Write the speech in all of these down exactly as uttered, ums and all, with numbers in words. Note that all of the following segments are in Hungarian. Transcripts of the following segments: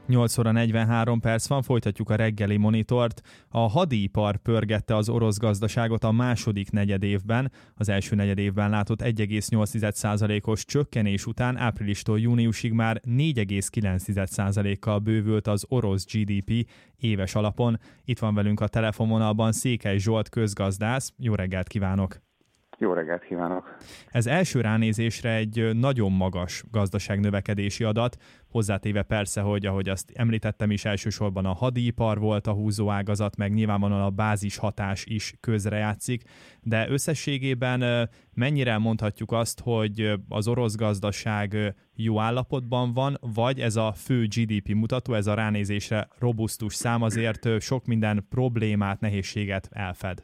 nyolc óra negyvenhárom perc van, folytatjuk a reggeli monitort. A hadipar pörgette az orosz gazdaságot a második negyedévben. Az első negyedévben látott egy egész nyolc százalékos csökkenés után áprilistól júniusig már négy egész kilenc százalékkal bővült az orosz gé dé pé éves alapon. Itt van velünk a telefonvonalban Székely Zsolt közgazdász. Jó reggelt kívánok! Jó reggelt kívánok! Ez első ránézésre egy nagyon magas gazdaságnövekedési adat, hozzátéve persze, hogy ahogy azt említettem is, elsősorban a hadipar volt a húzóágazat, meg nyilvánvalóan a bázis hatás is közrejátszik, de összességében mennyire mondhatjuk azt, hogy az orosz gazdaság jó állapotban van, vagy ez a fő gé dé pé mutató, ez a ránézésre robusztus szám azért sok minden problémát, nehézséget elfed?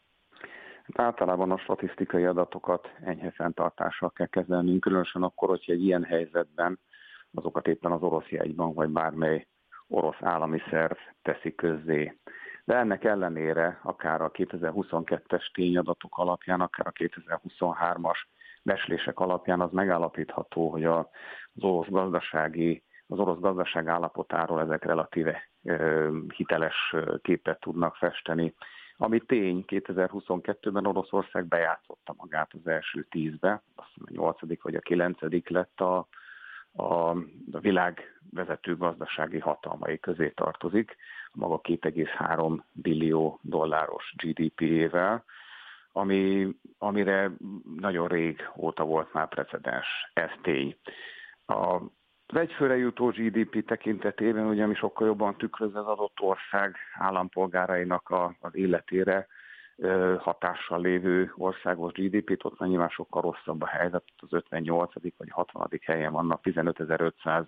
Általában a statisztikai adatokat enyhe fenntartással kell kezelnünk, különösen akkor, hogyha egy ilyen helyzetben azokat éppen az orosz jegybank vagy bármely orosz állami szerv teszi közzé. De ennek ellenére akár a kétezer-huszonkettes tényadatok alapján, akár a kétezer-huszonhármas becslések alapján az megállapítható, hogy az orosz gazdasági, az orosz gazdaság állapotáról ezek relatíve ö, hiteles képet tudnak festeni. Ami tény, kétezer-huszonkettőben Oroszország bejátszotta magát az első tízbe, azt hiszem a nyolcadik vagy a kilencedik lett a, a, a világ vezető gazdasági hatalmai közé tartozik, a maga két egész három billió dolláros gé dé pé-ével, ami, amire nagyon rég óta volt már precedens, ez tény. A Az egyfőre jutó gé dé pé tekintetében, ugye, ami sokkal jobban tükröz az adott ország állampolgárainak a, az életére ö, hatással lévő országos gé dé pét, ott nyilván sokkal rosszabb a helyzet, az ötvennyolcadik vagy hatvanadik helyen vannak tizenötezer-ötszáz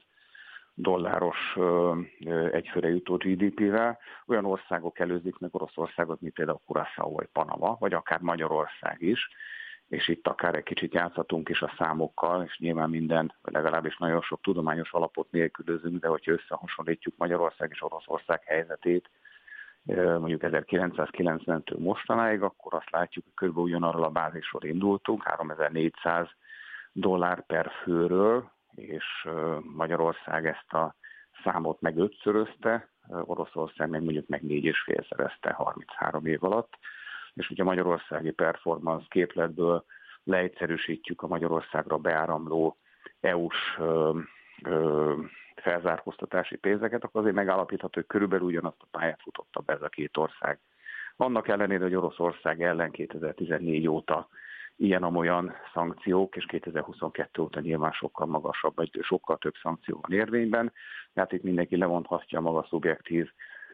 dolláros ö, ö, egyfőre jutó gé dé pével. Olyan országok előzik meg Oroszországot, mint például Curaçao vagy Panama, vagy akár Magyarország is, és itt akár egy kicsit játszhatunk is a számokkal, és nyilván minden, vagy legalábbis nagyon sok tudományos alapot nélkülözünk, de hogyha összehasonlítjuk Magyarország és Oroszország helyzetét, mondjuk ezerkilencszázkilencventől mostanáig, akkor azt látjuk, hogy kb. Ugyanarról a bázisról indultunk, háromezer-négyszáz dollár per főről, és Magyarország ezt a számot meg ötszörözte, Oroszország meg mondjuk meg négy és félszerezte harminchárom év alatt. És ugye a magyarországi performance képletből leegyszerűsítjük a Magyarországra beáramló é u-s ö, ö, felzárkóztatási pénzeket, akkor azért megállapítható, hogy körülbelül ugyanazt a pályát futotta be ez a két ország. Annak ellenére, hogy Oroszország ellen kétezer-tizennégy óta ilyen-amolyan szankciók, és kétezer-huszonkettő óta nyilván sokkal magasabb, vagy sokkal több szankció van érvényben. Tehát itt mindenki levonhatja a maga szubjektív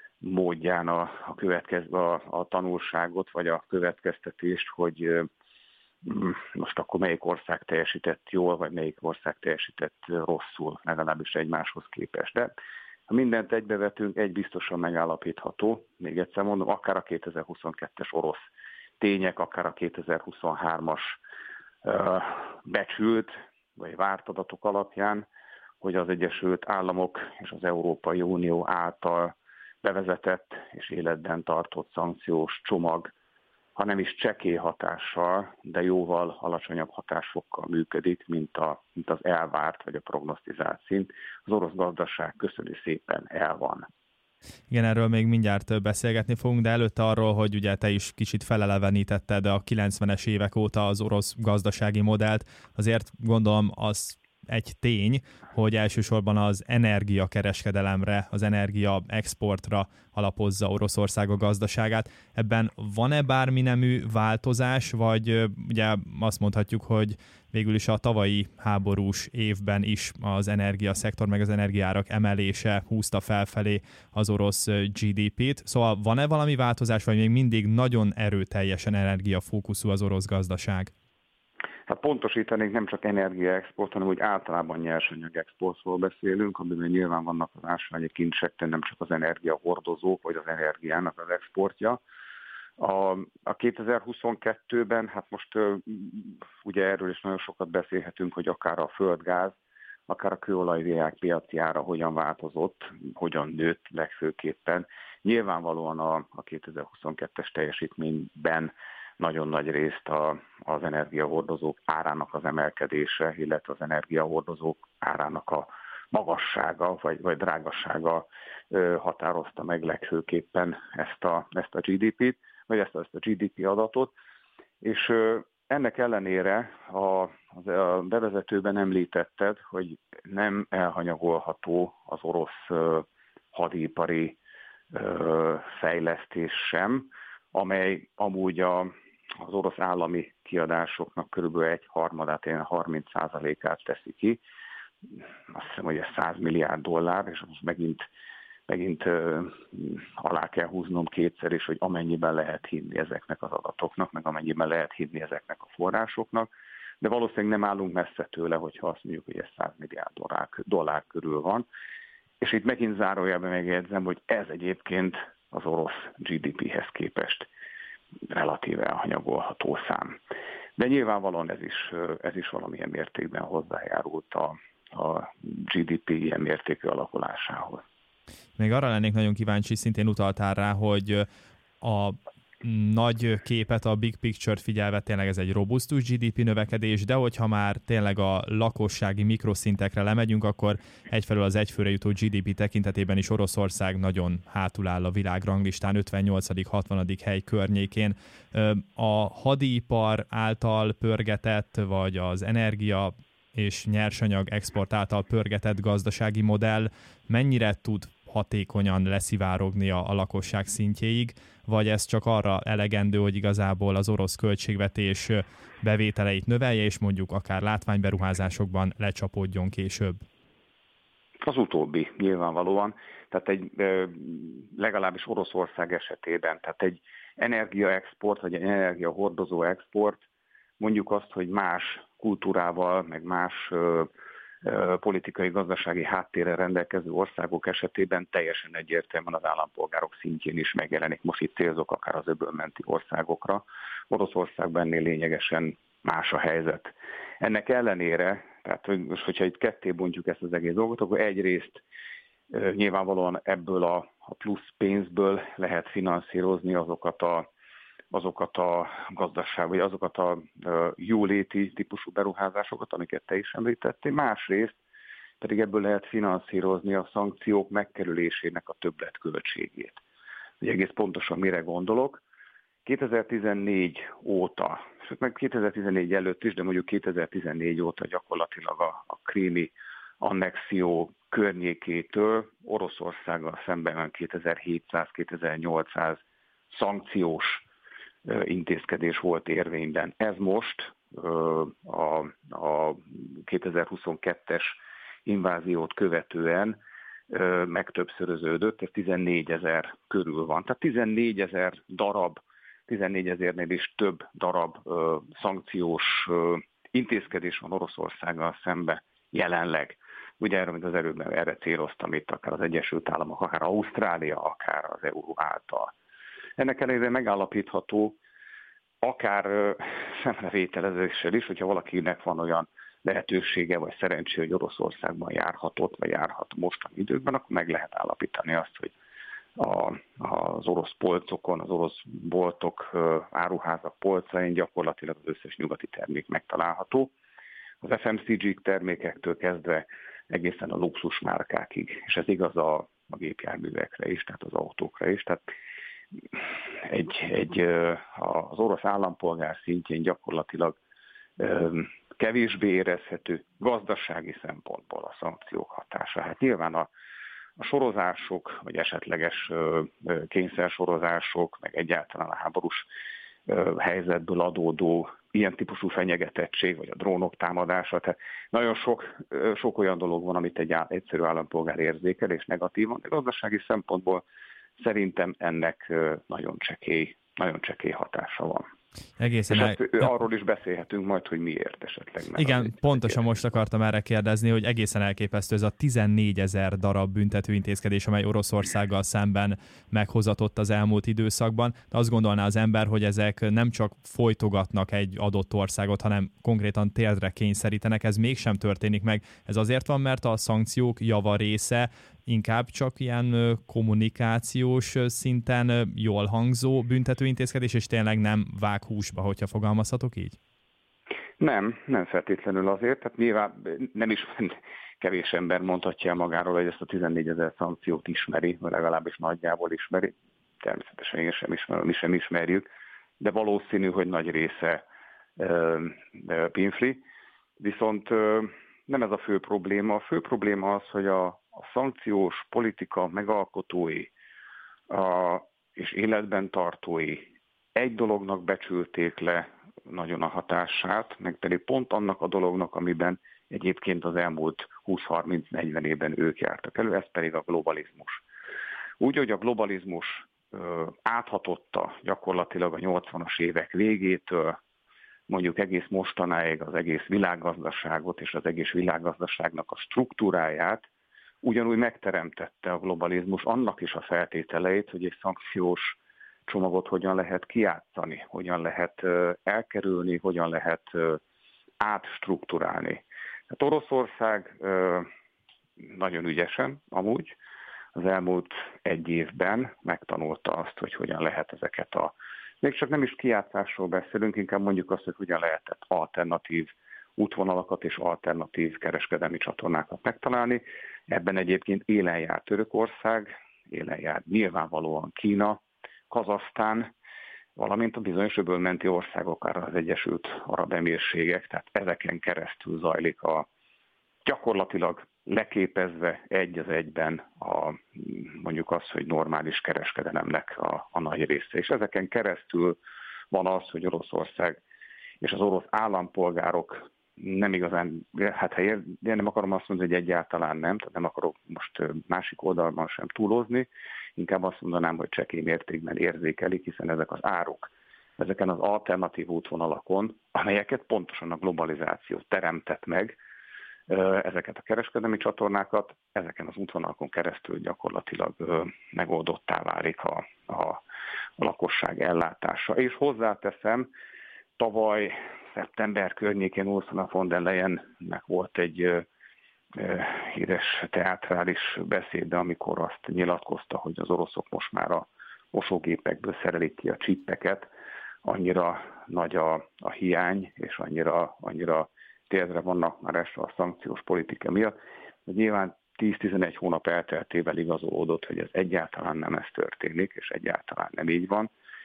módján a, a, következ, a, a tanulságot, vagy a következtetést, hogy ö, most akkor melyik ország teljesített jól, vagy melyik ország teljesített rosszul, legalábbis egymáshoz képest. De ha mindent egybevetünk, egy biztosan megállapítható, még egyszer mondom, akár a kétezer-huszonkettes orosz tények, akár a kétezer-huszonhármas ö, becsült, vagy várt adatok alapján, hogy az Egyesült Államok és az Európai Unió által bevezetett és életben tartott szankciós csomag, ha nem is csekély hatással, de jóval alacsonyabb hatásfokkal működik, mint, a, mint az elvárt vagy a prognosztizált szint. Az orosz gazdaság köszöni szépen el van. Igen, erről még mindjárt beszélgetni fogunk, de előtte arról, hogy ugye te is kicsit felelevenítetted a kilencvenes évek óta az orosz gazdasági modellt, azért gondolom az egy tény, hogy elsősorban az energiakereskedelemre, az energia exportra alapozza Oroszország a gazdaságát. Ebben van-e bármi nemű változás, vagy ugye azt mondhatjuk, hogy végül is a tavalyi háborús évben is az energiaszektor meg az energiárak emelése húzta felfelé az orosz gé dé pét. Szóval van-e valami változás, vagy még mindig nagyon erőteljesen energiafókuszú az orosz gazdaság? Hát pontosítanék, nem csak energiaexport, hanem úgy általában nyersanyag exportról beszélünk, amiben nyilván vannak az ásványi kincsek, nem csak az energiahordozók, vagy az energiának az exportja. A, a kétezer-huszonkettőben, hát most uh, ugye erről is nagyon sokat beszélhetünk, hogy akár a földgáz, akár a kőolaj piaci ára hogyan változott, hogyan nőtt legfőképpen. Nyilvánvalóan a, a kétezer-huszonkettes teljesítményben nagyon nagy részt a, az energiahordozók árának az emelkedése, illetve az energiahordozók árának a magassága vagy, vagy drágasága határozta meg legfőképpen ezt a, ezt a gé dé pét, vagy ezt, ezt a gé dé pé adatot, és ennek ellenére a, a bevezetőben említetted, hogy nem elhanyagolható az orosz hadipari fejlesztés sem, amely amúgy a, az orosz állami kiadásoknak körülbelül egy harmadát, ilyen harminc százalékát teszi ki. Azt hiszem, hogy ez száz milliárd dollár, és most megint, megint uh, alá kell húznom kétszer is, hogy amennyiben lehet hinni ezeknek az adatoknak, meg amennyiben lehet hinni ezeknek a forrásoknak, de valószínűleg nem állunk messze tőle, hogyha azt mondjuk, hogy ez száz milliárd dollár, dollár körül van. És itt megint zárójelben megjegyzem, hogy ez egyébként az orosz gé dé péhez képest relatíve elhanyagolható szám. De nyilvánvalóan ez is, ez is valamilyen mértékben hozzájárult a, a gé dé pé ilyen mértékű alakulásához. Még arra lennék nagyon kíváncsi, szintén utaltál rá, hogy a nagy képet, a big picture-t figyelve tényleg ez egy robusztus gé dé pé növekedés, de hogyha már tényleg a lakossági mikroszintekre lemegyünk, akkor egyfelől az egyfőre jutó gé dé pé tekintetében is Oroszország nagyon hátul áll a világranglistán, ötvennyolcadik-hatvanadik hely környékén. A hadipar által pörgetett, vagy az energia és nyersanyag export által pörgetett gazdasági modell mennyire tud hatékonyan leszivárogni a, a lakosság szintjéig, vagy ez csak arra elegendő, hogy igazából az orosz költségvetés bevételeit növelje, és mondjuk akár látványberuházásokban lecsapódjon később? Az utóbbi nyilvánvalóan. Tehát egy legalábbis Oroszország esetében, tehát egy energiaexport, vagy egy energiahordozó export, mondjuk azt, hogy más kultúrával, meg más politikai, gazdasági háttérrel rendelkező országok esetében teljesen egyértelműen az állampolgárok szintjén is megjelenik. Most itt célzok akár az öbölmenti országokra. Oroszországban ennél lényegesen más a helyzet. Ennek ellenére, tehát hogy most, hogyha itt ketté bontjuk ezt az egész dolgot, akkor egyrészt nyilvánvalóan ebből a, a plusz pénzből lehet finanszírozni azokat a azokat a gazdaság, vagy azokat a jóléti típusú beruházásokat, amiket te is említettél. Másrészt pedig ebből lehet finanszírozni a szankciók megkerülésének a többletköltségét. Ugye egész pontosan mire gondolok. kétezer-tizennégy óta, sőt meg kétezer-tizennégy előtt is, de mondjuk kétezer-tizennégy óta gyakorlatilag a, a krími annexió környékétől Oroszországgal szemben kétezer-hétszáz-kétezer-nyolcszáz szankciós intézkedés volt érvényben. Ez most a, a kétezer-huszonkettes inváziót követően megtöbbszöröződött, ez tizennégyezer körül van. Tehát tizennégyezer darab, tizennégyezernél is több darab szankciós intézkedés van Oroszországgal szembe jelenleg. Ugye erre, mint az előbb erre céloztam itt, akár az Egyesült Államok, akár Ausztrália, akár az é u által. Ennek ellenére megállapítható, akár szemrevételezéssel is, hogyha valakinek van olyan lehetősége vagy szerencsé, hogy Oroszországban járhatott, vagy járhat mostani időkben, akkor meg lehet állapítani azt, hogy a, az orosz polcokon, az orosz boltok, áruházak polcain gyakorlatilag az összes nyugati termék megtalálható. Az ef em cé gé termékektől kezdve egészen a luxusmárkákig, és ez igaz a, a gépjárművekre is, tehát az autókra is. Tehát egy, egy, az orosz állampolgár szintjén gyakorlatilag kevésbé érezhető gazdasági szempontból a szankciók hatása. Hát nyilván a, a sorozások, vagy esetleges kényszersorozások, meg egyáltalán a háborús helyzetből adódó ilyen típusú fenyegetettség, vagy a drónok támadása. Tehát nagyon sok, sok olyan dolog van, amit egy egyszerű állampolgár érzékel, és negatívan, de gazdasági szempontból szerintem ennek nagyon csekély, nagyon csekély hatása van. Egészen és el... ezt, arról is beszélhetünk majd, hogy miért esetleg. Igen, pontosan most akartam erre kérdezni, hogy egészen elképesztő ez a tizennégyezer darab büntetőintézkedés, amely Oroszországgal szemben meghozatott az elmúlt időszakban. De azt gondolná az ember, hogy ezek nem csak folytogatnak egy adott országot, hanem konkrétan térdre kényszerítenek. Ez mégsem történik meg. Ez azért van, mert a szankciók java része inkább csak ilyen kommunikációs szinten jól hangzó büntetőintézkedés, és tényleg nem vág húsba, hogyha fogalmazhatok így? Nem, nem feltétlenül azért, tehát nyilván nem is, kevés ember mondhatja magáról, hogy ezt a tizennégyezer szankciót ismeri, vagy legalábbis nagyjából ismeri. Természetesen én sem ismerem, mi sem ismerjük, de valószínű, hogy nagy része ö, ö, pinfli. Viszont ö, nem ez a fő probléma. A fő probléma az, hogy a, a szankciós politika megalkotói a, és életben tartói egy dolognak becsülték le nagyon a hatását, meg pedig pont annak a dolognak, amiben egyébként az elmúlt húsz-harminc-negyven évben ők jártak elő, ez pedig a globalizmus. Úgy, hogy a globalizmus ö, áthatotta gyakorlatilag a nyolcvanas évek végétől, mondjuk egész mostanáig az egész világgazdaságot és az egész világgazdaságnak a struktúráját, ugyanúgy megteremtette a globalizmus annak is a feltételeit, hogy egy szankciós csomagot hogyan lehet kijátszani, hogyan lehet elkerülni, hogyan lehet átstruktúrálni. Hát Oroszország nagyon ügyesen amúgy az elmúlt egy évben megtanulta azt, hogy hogyan lehet ezeket a, még csak nem is kijátszásról beszélünk, inkább mondjuk azt, hogy hogyan lehetett alternatív útvonalakat és alternatív kereskedelmi csatornákat megtalálni. Ebben egyébként élen jár Törökország, élen jár nyilvánvalóan Kína, Kazahsztán, valamint a bizonyos öbölmenti országok, akár az Egyesült Arab Emírségek, tehát ezeken keresztül zajlik a gyakorlatilag leképezve egy az egyben a, mondjuk az, hogy normális kereskedelemnek a, a nagy része. És ezeken keresztül van az, hogy Oroszország és az orosz állampolgárok nem igazán, hát ha én nem akarom azt mondani, hogy egyáltalán nem, tehát nem akarok most másik oldalban sem túlozni, inkább azt mondanám, hogy csekély mértékben érzékelik, hiszen ezek az áruk, ezeken az alternatív útvonalakon, amelyeket pontosan a globalizáció teremtett meg, ezeket a kereskedelmi csatornákat, ezeken az útvonalakon keresztül gyakorlatilag megoldottá válik a, a, a lakosság ellátása. És hozzáteszem, tavaly szeptember környékén Ursula von der Leyennek volt egy ö, ö, híres teátrális beszéde, amikor azt nyilatkozta, hogy az oroszok most már a mosógépekből szerelik ki a csippeket, annyira nagy a, a hiány, és annyira, annyira térdre vannak már esve a szankciós politika miatt, hogy nyilván tíz-tizenegy hónap elteltével igazolódott, hogy ez egyáltalán nem ez történik, és egyáltalán nem így van.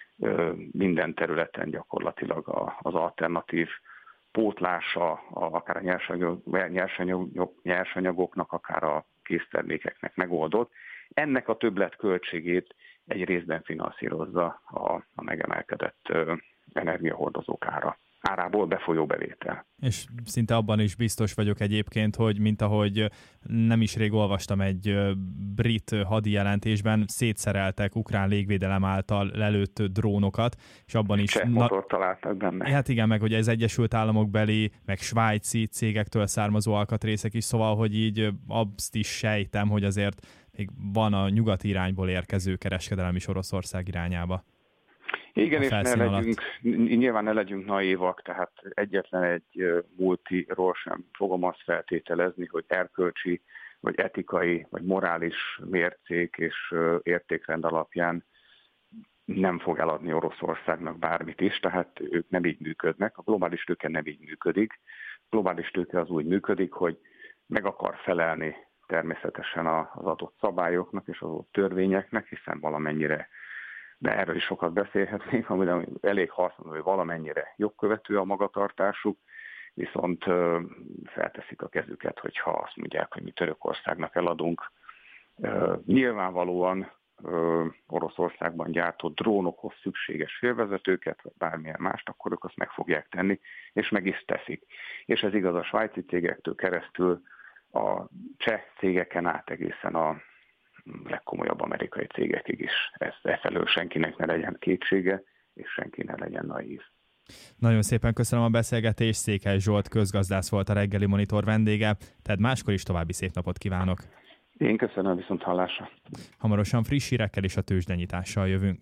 Minden területen gyakorlatilag az alternatív pótlása, akár a nyersanyag, nyersanyag, nyersanyagoknak, akár a késztermékeknek megoldott. Ennek a többletköltségét egy részben finanszírozza a, a megemelkedett energiahordozók ára. árából befolyó bevétel. És szinte abban is biztos vagyok egyébként, hogy mint ahogy nem is rég olvastam egy brit hadijelentésben, szétszereltek ukrán légvédelem által lelőtt drónokat, és abban is... Cseh motort találtak benne. Hát igen, meg ugye az Egyesült Államok beli, meg svájci cégektől származó alkatrészek is, szóval, hogy így azt is sejtem, hogy azért még van a nyugati irányból érkező kereskedelem is Oroszország irányába. Igen, és ne legyünk, nyilván ne legyünk naívak, tehát egyetlen egy multiról sem fogom azt feltételezni, hogy erkölcsi, vagy etikai, vagy morális mércék és értékrend alapján nem fog eladni Oroszországnak bármit is, tehát ők nem így működnek, a globális tőke nem így működik. A globális tőke az úgy működik, hogy meg akar felelni természetesen az adott szabályoknak és az adott törvényeknek, hiszen valamennyire, de erről is sokat beszélhetnénk, ami elég hasznos, hogy valamennyire jogkövető a magatartásuk, viszont felteszik a kezüket, hogyha azt mondják, hogy mi Törökországnak eladunk. Nyilvánvalóan Oroszországban gyártott drónokhoz szükséges félvezetőket, vagy bármilyen mást, akkor ők azt meg fogják tenni, és meg is teszik. És ez igaz a svájci cégektől keresztül a cseh cégeken át egészen a legkomolyabb amerikai cégekig is. Ez felől senkinek ne legyen kétsége, és senki ne legyen naív. Nagyon szépen köszönöm a beszélgetést, Székely Zsolt közgazdász volt a Reggeli Monitor vendége, tehát máskor is további szép napot kívánok. Én köszönöm, viszont hallásra. Hamarosan friss hírekkel és a tőzsdenyitással jövünk.